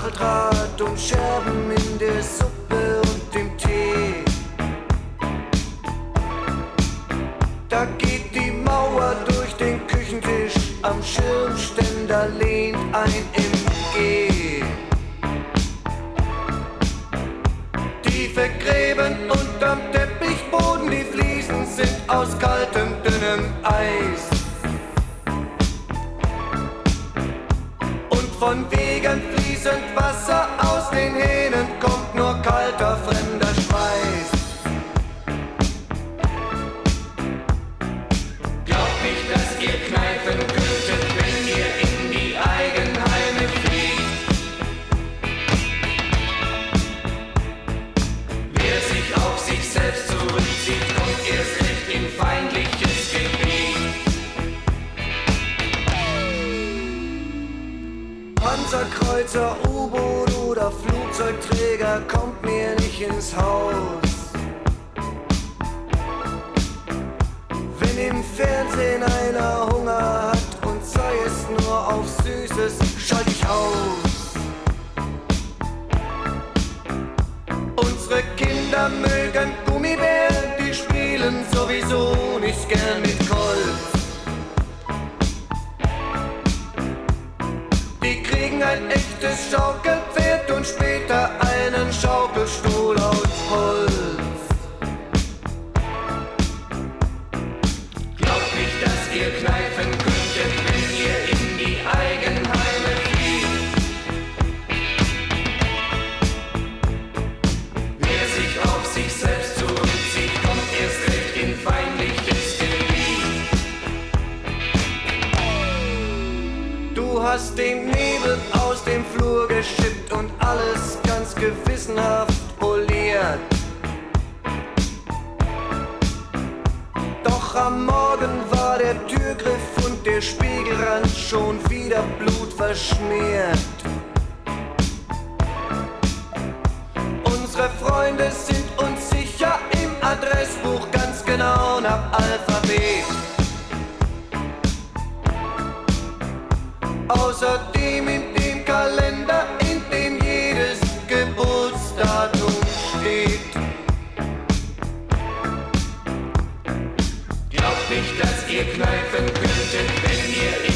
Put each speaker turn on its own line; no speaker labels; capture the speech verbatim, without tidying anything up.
Stacheldraht und Scherben in der Suppe und dem Tee. Da geht die Mauer durch den Küchentisch, am Schirmständer lehnt ein M G. Tiefe Gräben unterm Teppichboden, die Fliesen sind aus kaltem, dünnem Eis. Und von Wegen fließend Wasser aus den Hähnen kommt nur kalter, fremder Schweiß. Glaubt nicht, dass ihr kneifen könntet, wenn ihr in die Eigenheime fliegt. Wer sich auf sich selbst zurückzieht, kommt erst recht in feindliches Gebiet. Panzerkreuzer, U-Boot oder Flugzeugträger kommt mir nicht ins Haus. Wenn im Fernsehen einer Hunger hat und sei es nur auf Süßes, schalt ich aus. Unsere Kinder mögen Gummibären, die spielen sowieso nicht gern mit Holz. Die kriegen ein echtes Schaukelpferd und später einen Schaukelstuhl aus Holz. Glaubt nicht, dass ihr kneifen könntet, wenn ihr in die Eigenheime fliegt. Wer sich auf sich selbst zurückzieht, kommt erst recht in feindliches Gebiet. Du hast den Nebel aus dem Flur geschippt und alles ganz gewissenhaft poliert. Doch am Morgen war der Türgriff und der Spiegelrand schon wieder blutverschmiert. Unsere Freunde sind uns sicher im Adressbuch ganz genau nach Alphabet. Außerdem in dem Kalender, in dem jedes Geburtsdatum steht. Glaubt nicht, dass ihr kneifen könntet, wenn ihr